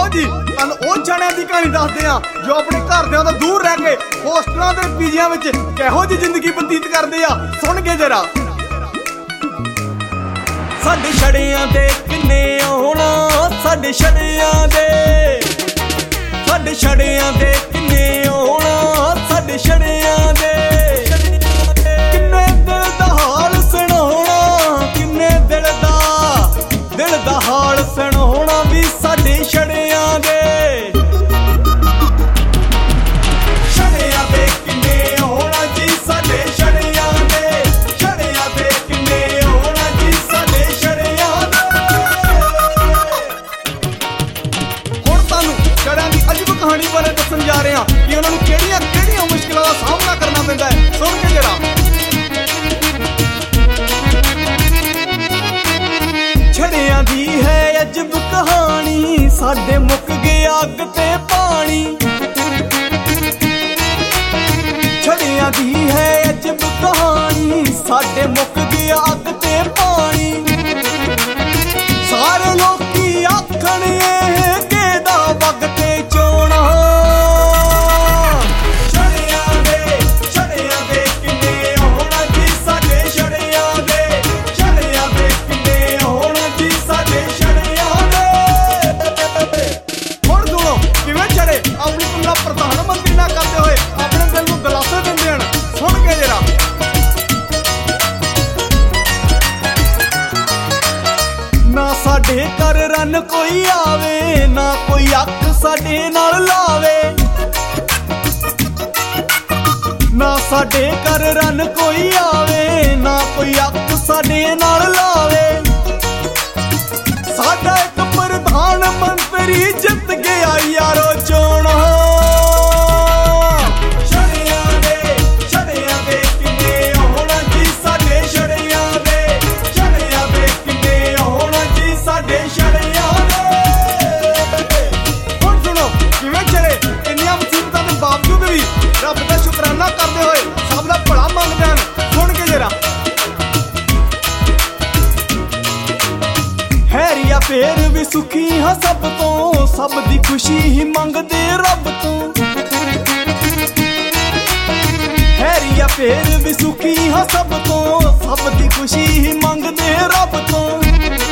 जी तुहानूं ओह जणिਆਂ ਦੀ कहानी दसदे आ जो अपने घरदिਆਂ ਤੋਂ दूर रह के होस्टलां ते पीजियां विच किहो जी जिंदगी बतीत करदे आ। सुन के जरा साडे छड़ियां दे किन्ने आउणा, साडे छड़ियां दे किन्ने आउणा, साडे छड़ियां दे किन्ने दिल दा हाल सुणाउणा, किन्ने दिल दा हाल सुणाउणा भी साडे छड़ियां दे। छड़ियां दे किन्ने आउणा जी साडे छड़ियां दे, छड़ियां दे किन्ने आउणा जी साडे छड़ियां दे। हुण तुहानूं छड़ियां दी अजीब कहानी बारे दस्सण जा रहे हां कि उन्हां नूं किहड़ियां मुश्किलां दा सामना करना पैंदा है। सुण के जरा छड़ियां दी है अजब कहानी, साडे मुक गया अग ते पानी। छड़ियां दी है अजब कहानी, साडे मुक गया अग ते पानी। सारे लोकी आखण एह केदा वग ते चोणा। छड़ियां दे किन्ने आउणा जी साडे छड़ियां दे, छड़ियां दे किन्ने आउणा जी साडे छड़ियां दे। हुण सुणो किवें छड़े अपनी तुलना प्रधानमंत्री नाल करदे होए अपने दिल नूं गलासे दिंदे हन। सुण के जरा ना साडे घर रन कोई आवे, ना कोई अख साडे नाल लावे। ना साडे घर रन कोई आवे, ना कोई अख साडे नाल लावे। साडा एक प्रधानमंत्री जित गया यारो चोणा। छड़ियां दे किन्ने आउणा जी साडे छड़ियां दे, छड़ियां दे किन्ने आउणा जी साडे छड़ियां दे। हुण सुणो किवें छड़े इन्नियां मुसीबतां दे बावजूद भी रब दा शुकराना करदे होए सब दा भला मंगदे हन। सुण के जरा हैरिया फेर भी सुखी हाँ सब तो, सब दी खुशी ही मंगदे रब तो। हैरिया फेर भी सुखी हाँ सब तो, सब दी खुशी ही मंगदे रब तो।